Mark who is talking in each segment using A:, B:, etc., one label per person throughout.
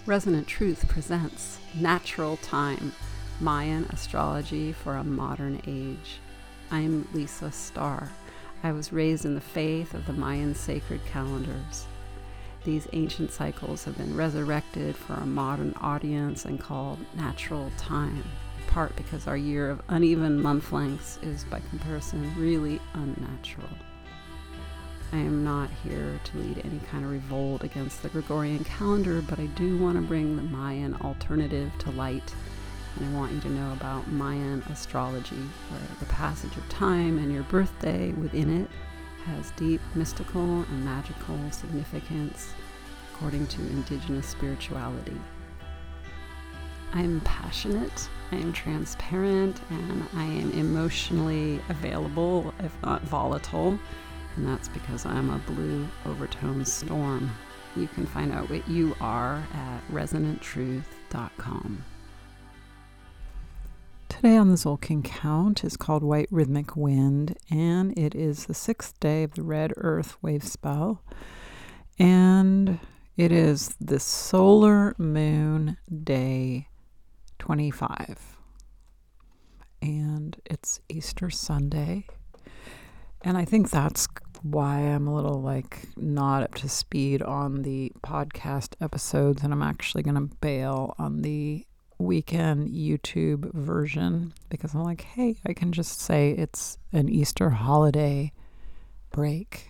A: Resonant Truth presents Natural Time, Mayan Astrology for a Modern Age. I'm Lisa Starr. I was raised in the faith of the Mayan sacred calendars. These ancient cycles have been resurrected for a modern audience and called natural time, in part because our year of uneven month lengths is, by comparison, really unnatural. I am not here to lead any kind of revolt against the Gregorian calendar, but I do want to bring the Mayan alternative to light. And I want you to know about Mayan astrology, where the passage of time and your birthday within it has deep mystical and magical significance according to indigenous spirituality. I am passionate, I am transparent, and I am emotionally available, if not volatile. And that's because I'm a blue overtone storm. You can find out what you are at resonanttruth.com. Today on the Tzolk'in Count is called White Rhythmic Wind, and it is the 6th day of the Red Earth Wave Spell. And it is the Solar Moon Day 25. And it's Easter Sunday. And I think that's why I'm a little not up to speed on the podcast episodes, and I'm actually going to bail on the weekend YouTube version because I'm like, hey, I can just say it's an Easter holiday break.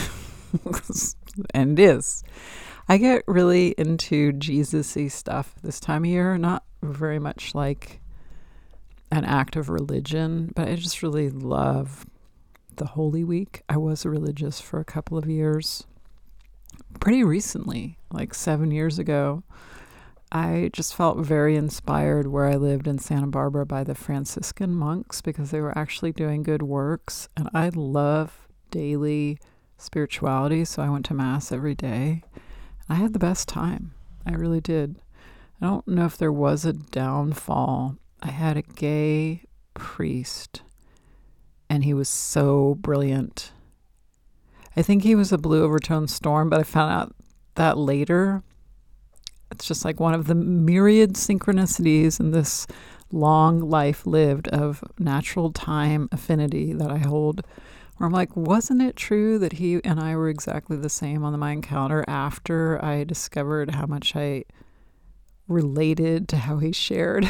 A: And it is. I get really into Jesus-y stuff this time of year, not very much like an act of religion, but I just really love the Holy Week. I was religious for a couple of years. Pretty recently, like 7 years ago, I just felt very inspired where I lived in Santa Barbara by the Franciscan monks because they were actually doing good works. And I love daily spirituality, so I went to Mass every day. I had the best time. I really did. I don't know if there was a downfall. I had a gay priest, and he was so brilliant. I think he was a blue overtone storm, but I found out that later. It's just like one of the myriad synchronicities in this long life lived of natural time affinity that I hold, where I'm like, wasn't it true that he and I were exactly the same on the Mayan calendar after I discovered how much I related to how he shared?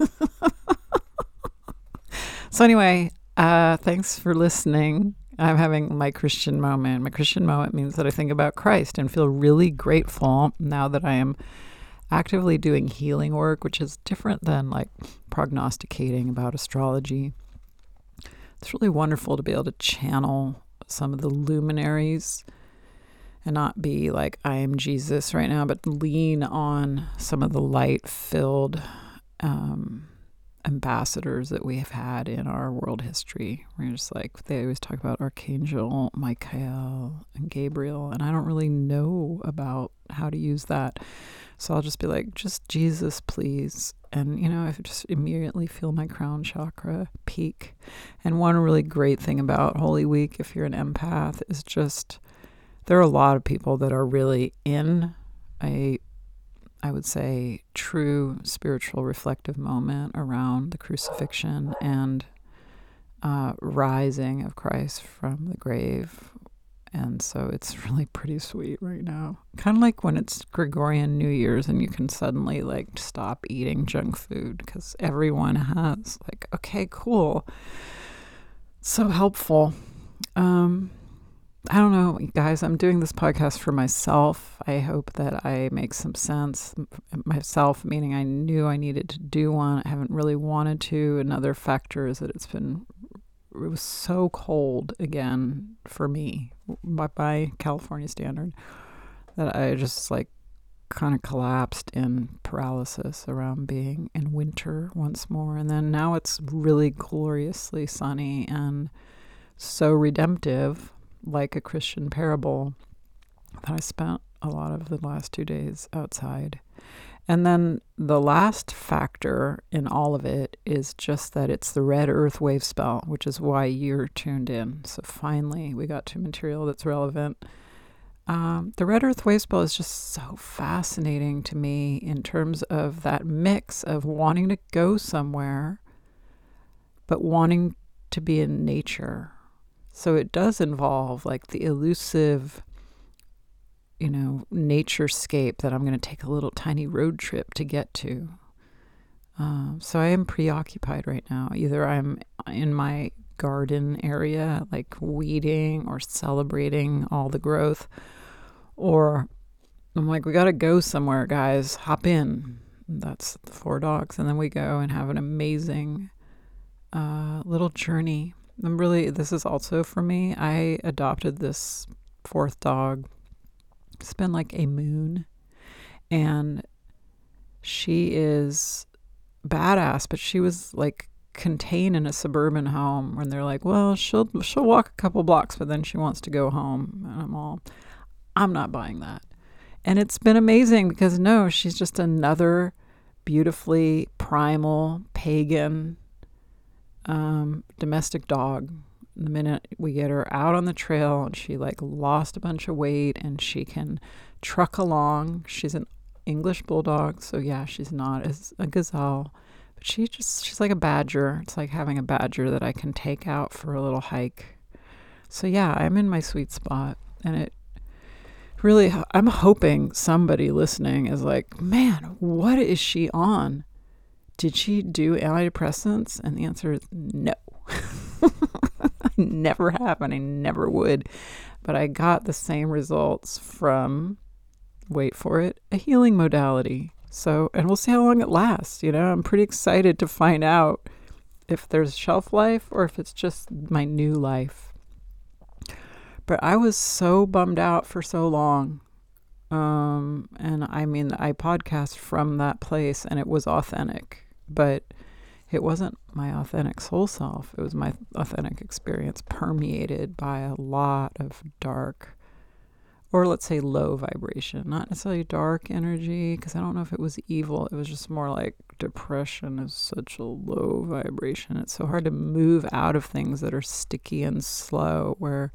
A: So anyway, thanks for listening. I'm having my Christian moment. My Christian moment means that I think about Christ and feel really grateful now that I am actively doing healing work, which is different than prognosticating about astrology. It's really wonderful to be able to channel some of the luminaries and not be like, I am Jesus right now, but lean on some of the light-filled ambassadors that we have had in our world history. We're just they always talk about Archangel Michael and Gabriel, and I don't really know about how to use that. So I'll just be like, just Jesus, please. And, I just immediately feel my crown chakra peak. And one really great thing about Holy Week, if you're an empath, is just there are a lot of people that are really in I would say, true spiritual reflective moment around the crucifixion and rising of Christ from the grave. And so it's really pretty sweet right now. Kind of like when it's Gregorian New Year's and you can suddenly stop eating junk food because everyone has okay, cool. So helpful. I don't know, guys, I'm doing this podcast for myself. I hope that I make some sense. Myself, meaning I knew I needed to do one. I haven't really wanted to. Another factor is that it was so cold again for me by California standard that I just kind of collapsed in paralysis around being in winter once more. And then now it's really gloriously sunny and so redemptive, like a Christian parable, that I spent a lot of the last 2 days outside. And then the last factor in all of it is just that it's the Red Earth Wave Spell, which is why you're tuned in. So finally, we got to material that's relevant. The red earth wave spell is just so fascinating to me in terms of that mix of wanting to go somewhere, but wanting to be in nature. So it does involve like the elusive, naturescape that I'm going to take a little tiny road trip to get to. So I am preoccupied right now. Either I'm in my garden area, like weeding or celebrating all the growth, or I'm like, we got to go somewhere, guys. Hop in. That's the 4 dogs. And then we go and have an amazing little journey. This is also for me. I adopted this 4th dog. It's been like a moon. And she is badass, but she was like contained in a suburban home when they're like, well, she'll walk a couple blocks, but then she wants to go home. And I'm not buying that. And it's been amazing because no, she's just another beautifully primal, pagan, domestic dog. The minute we get her out on the trail and she like lost a bunch of weight and she can truck along. She's an English bulldog, so yeah, she's not as a gazelle, but she's like a badger. It's like having a badger that I can take out for a little hike. So yeah, I'm in my sweet spot, and it really, I'm hoping somebody listening is like, man, what is she on? Did she do antidepressants? And the answer is no. I never have, and I never would. But I got the same results from, wait for it, a healing modality. So, and we'll see how long it lasts. I'm pretty excited to find out if there's shelf life or if it's just my new life. But I was so bummed out for so long. And I mean, I podcast from that place and it was authentic, but it wasn't my authentic soul self. It was my authentic experience permeated by a lot of dark, or let's say low vibration, not necessarily dark energy, because I don't know if it was evil. It was just more like depression is such a low vibration. It's so hard to move out of things that are sticky and slow, where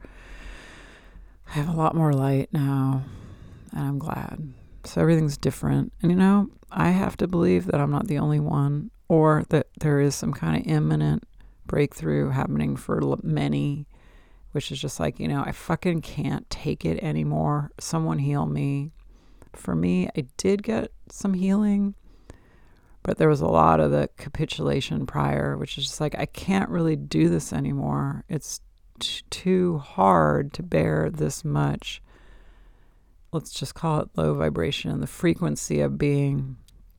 A: I have a lot more light now, and I'm glad. So everything's different. And I have to believe that I'm not the only one, or that there is some kind of imminent breakthrough happening for many, which is just like, I fucking can't take it anymore. Someone heal me. For me, I did get some healing, but there was a lot of the capitulation prior, which is just like, I can't really do this anymore. It's too hard to bear this much. Let's just call it low vibration, the frequency of being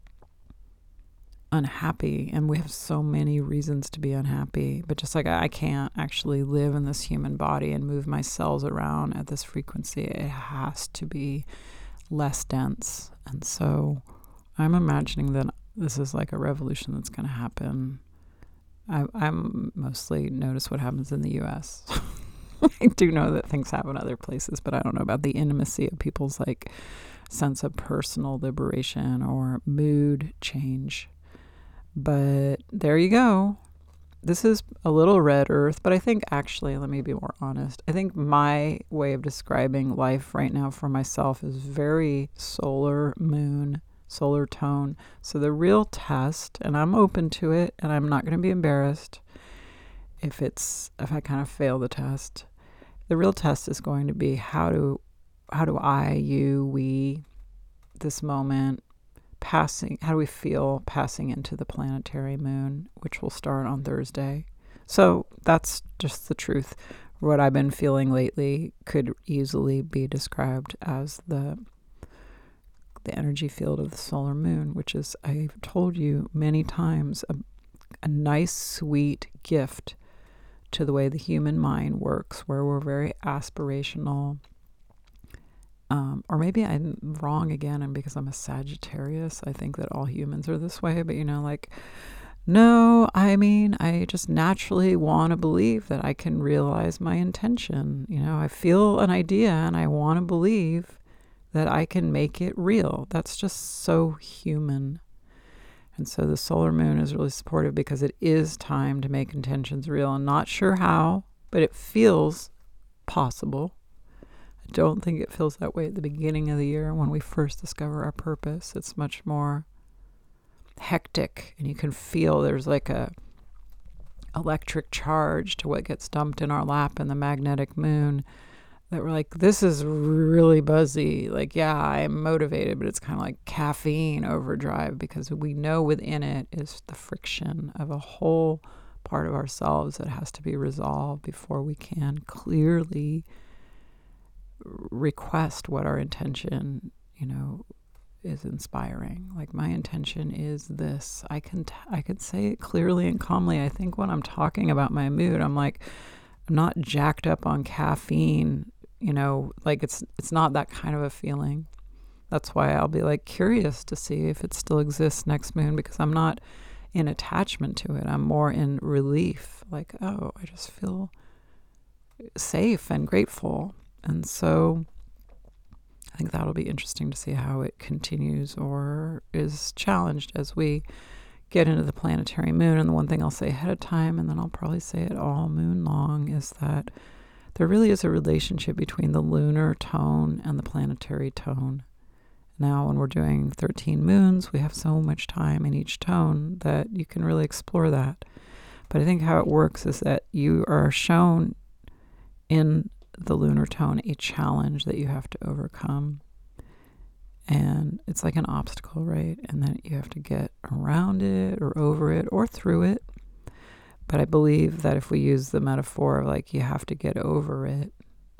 A: unhappy. And we have so many reasons to be unhappy, but just like I can't actually live in this human body and move my cells around at this frequency. It has to be less dense. And so I'm imagining that this is like a revolution that's going to happen. I'm mostly notice what happens in the US. I do know that things happen other places, but I don't know about the intimacy of people's like sense of personal liberation or mood change. But there you go. This is a little red earth, but I think actually, let me be more honest. I think my way of describing life right now for myself is very solar moon, solar tone. So the real test, and I'm open to it, and I'm not going to be embarrassed if I kind of fail the test. The real test is going to be how do I, you, we, this moment, how do we feel passing into the planetary moon, which will start on Thursday. So that's just the truth. What I've been feeling lately could easily be described as the energy field of the solar moon, which is, I've told you many times, a nice, sweet gift to the way the human mind works, where we're very aspirational. Or maybe I'm wrong again, and because I'm a Sagittarius, I think that all humans are this way. But no, I mean, I just naturally want to believe that I can realize my intention. I feel an idea and I want to believe that I can make it real. That's just so human. And so the solar moon is really supportive because it is time to make intentions real. I'm not sure how, but it feels possible. don't think it feels that way at the beginning of the year when we first discover our purpose. It's much more hectic, and you can feel there's like a electric charge to what gets dumped in our lap in the magnetic moon, that we're like, this is really buzzy. Like, yeah, I'm motivated, but it's kind of like caffeine overdrive, because we know within it is the friction of a whole part of ourselves that has to be resolved before we can clearly request what our intention, is inspiring. Like, my intention is this. I can say it clearly and calmly. I think when I'm talking about my mood, I'm like, I'm not jacked up on caffeine, like it's not that kind of a feeling. That's why I'll be like curious to see if it still exists next moon, because I'm not in attachment to it. I'm more in relief. Like, oh, I just feel safe and grateful. And so I think that'll be interesting to see how it continues or is challenged as we get into the planetary moon. And the one thing I'll say ahead of time, and then I'll probably say it all moon long, is that there really is a relationship between the lunar tone and the planetary tone. Now, when we're doing 13 moons, we have so much time in each tone that you can really explore that. But I think how it works is that you are shown in the lunar tone a challenge that you have to overcome. And it's like an obstacle, right? And then you have to get around it or over it or through it. But I believe that if we use the metaphor of like you have to get over it,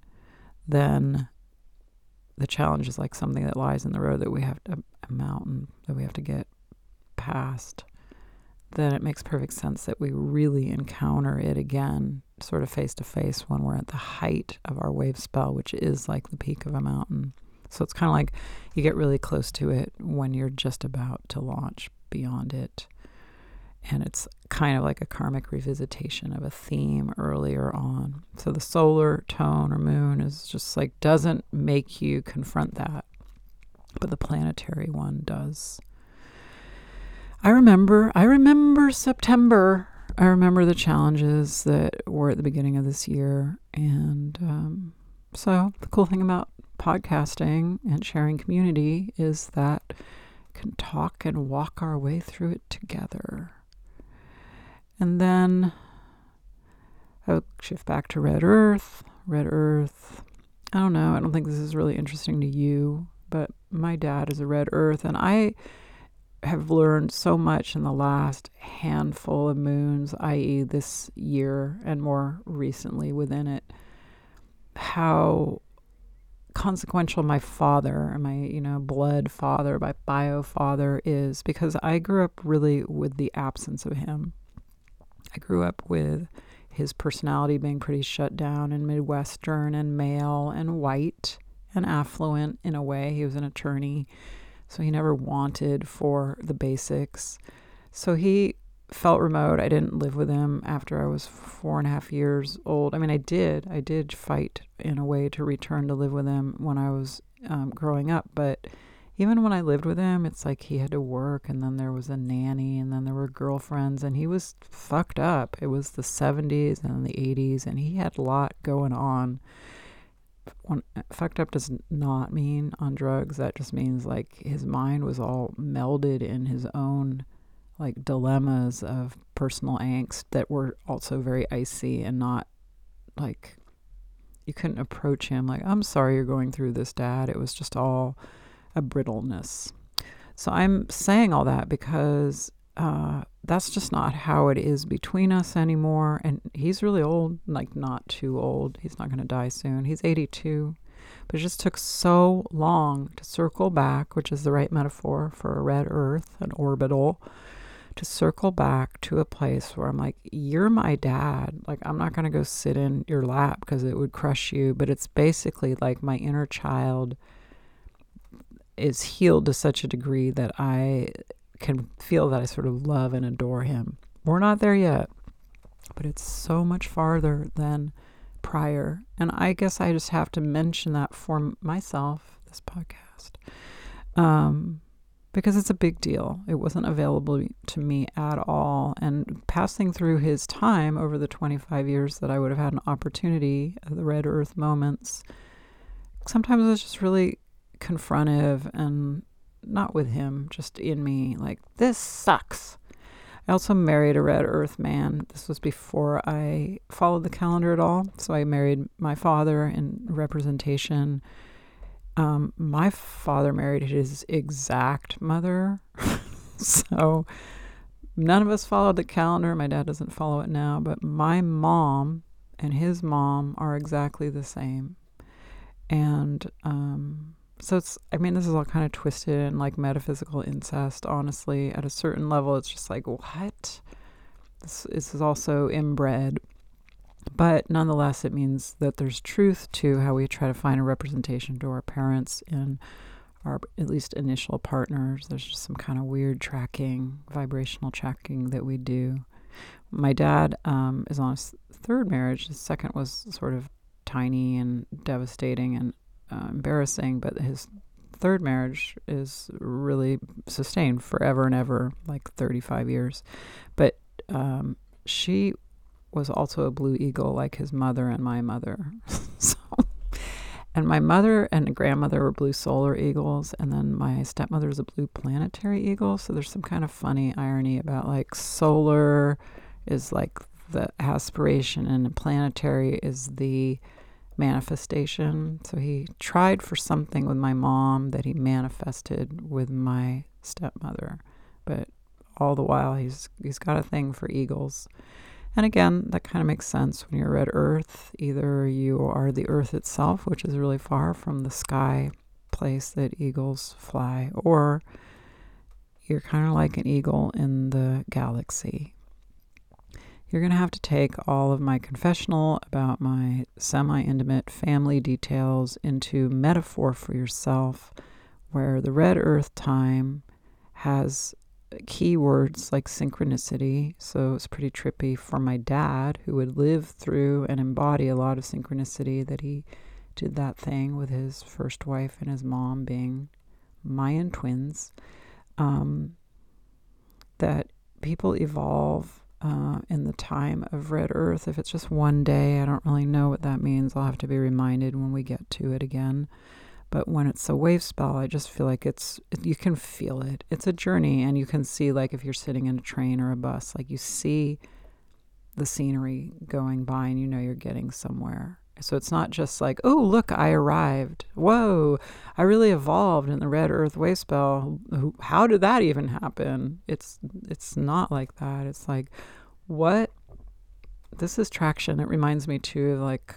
A: then the challenge is like something that lies in the road that we have to, a mountain that we have to get past. Then it makes perfect sense that we really encounter it again, sort of face to face, when we're at the height of our wave spell, which is like the peak of a mountain. So it's kind of like you get really close to it when you're just about to launch beyond it. And it's kind of like a karmic revisitation of a theme earlier on. So the solar tone or moon is just like, doesn't make you confront that, but the planetary one does. I remember September. I remember the challenges that were at the beginning of this year. And so the cool thing about podcasting and sharing community is that we can talk and walk our way through it together. And then I'll shift back to Red Earth. Red Earth, I don't know. I don't think this is really interesting to you, but my dad is a Red Earth, and I have learned so much in the last handful of moons, i.e. this year and more recently within it, how consequential my father, my blood father, my bio father is, because I grew up really with the absence of him. I grew up with his personality being pretty shut down and Midwestern and male and white and affluent in a way. He was an attorney, so he never wanted for the basics. So he felt remote. I didn't live with him after I was 4.5 years old. I mean, I did fight in a way to return to live with him when I was growing up. But even when I lived with him, it's like he had to work, and then there was a nanny, and then there were girlfriends, and he was fucked up. It was the 70s and the 80s, and he had a lot going on. When fucked up does not mean on drugs. That just means like his mind was all melded in his own like dilemmas of personal angst that were also very icy, and not like you couldn't approach him like, I'm sorry you're going through this, Dad. It was just all a brittleness. So I'm saying all that because that's just not how it is between us anymore. And he's really old, like not too old. He's not going to die soon. He's 82. But it just took so long to circle back, which is the right metaphor for a red earth, an orbital, to circle back to a place where I'm like, you're my dad. Like, I'm not going to go sit in your lap because it would crush you. But it's basically like my inner child is healed to such a degree that I can feel that I sort of love and adore him. We're not there yet, but it's so much farther than prior. And I guess I just have to mention that for myself, this podcast, because it's a big deal. It wasn't available to me at all. And passing through his time over the 25 years that I would have had an opportunity of the Red Earth moments sometimes it's just really confrontive, and not with him, just in me, like, this sucks. I also married a red earth man. This was before I followed the calendar at all. So I married my father in representation. My father married his exact mother. So none of us followed the calendar. My dad doesn't follow it now, but my mom and his mom are exactly the same. And so it's, I mean, this is all kind of twisted and like metaphysical incest, honestly. At a certain level, it's just like, what? This is also inbred. But nonetheless, it means that there's truth to how we try to find a representation to our parents and our, at least initial partners. There's just some kind of weird tracking, vibrational tracking that we do. My dad is on his third marriage. His second was sort of tiny and devastating and embarrassing, but his third marriage is really sustained forever and ever, like 35 years. But she was also a blue eagle, like his mother and my mother. So, and my mother and grandmother were blue solar eagles, and then my stepmother is a blue planetary eagle. So there's some kind of funny irony about, like, solar is like the aspiration and planetary is the manifestation. So he tried for something with my mom that he manifested with my stepmother, but all the while he's got a thing for eagles. And again, that kind of makes sense when you're red earth. Either you are the earth itself, which is really far from the sky place that eagles fly, or you're kind of like an eagle in the galaxy. You're going to have to take all of my confessional about my semi-intimate family details into metaphor for yourself, where the red earth time has keywords like synchronicity. So it's pretty trippy for my dad, who would live through and embody a lot of synchronicity, that he did that thing with his first wife and his mom being Mayan twins, that people evolve in the time of red earth. If it's just one day, I don't really know what that means. I'll have to be reminded when we get to it again. But when it's a wave spell, I just feel like you can feel it. It's a journey, and you can see, like, if you're sitting in a train or a bus, like, you see the scenery going by and you know you're getting somewhere. So it's not just like, oh, look, I arrived. Whoa, I really evolved in the red earth wave spell. How did that even happen? It's not like that. It's like, what? This is traction. It reminds me too of, like,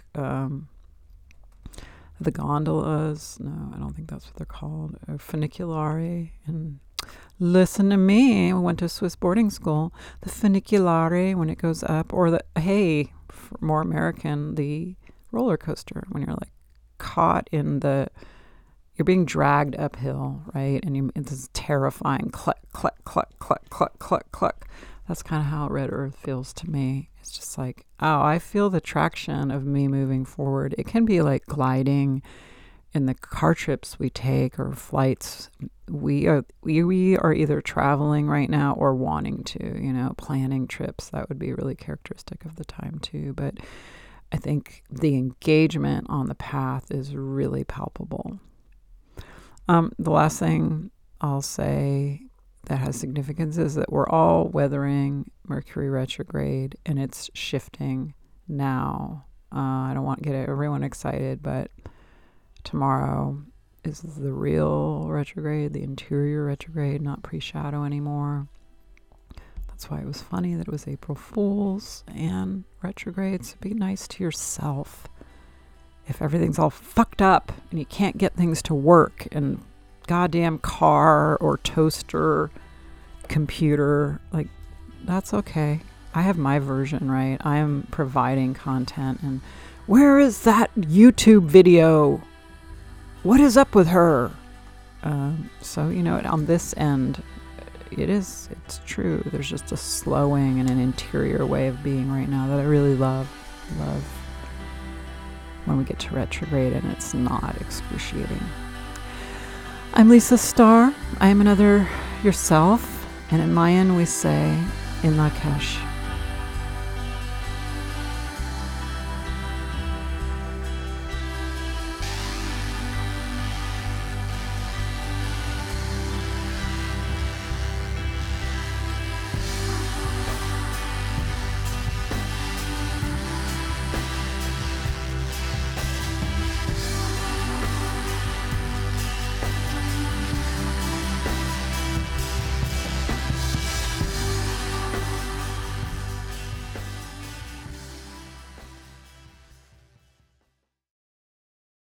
A: the gondolas. No, I don't think that's what they're called. Funiculari. And listen to me. I went to Swiss boarding school. The funiculari, when it goes up, or the, hey, for more American, the roller coaster, when you're like caught in you're being dragged uphill, right? And it's this terrifying cluck, cluck, cluck, cluck, cluck, cluck, cluck. That's kind of how red earth feels to me. It's just like, oh, I feel the traction of me moving forward. It can be like gliding in the car trips we take or flights. We are either traveling right now or wanting to, planning trips. That would be really characteristic of the time too. But I think the engagement on the path is really palpable. The last thing I'll say that has significance is that we're all weathering Mercury retrograde, and it's shifting now. I don't want to get everyone excited, but tomorrow is the real retrograde, the interior retrograde, not pre-shadow anymore. That's why it was funny that it was April Fool's and retrograde. So be nice to yourself. If everything's all fucked up and you can't get things to work, and goddamn car or toaster, computer, like, that's okay. I have my version, right? I am providing content, and where is that YouTube video? What is up with her? So, on this end, it's true. There's just a slowing and an interior way of being right now that I really love when we get to retrograde and it's not excruciating. I'm Lisa Starr. I am another yourself, and in Mayan we say, in Lakesh.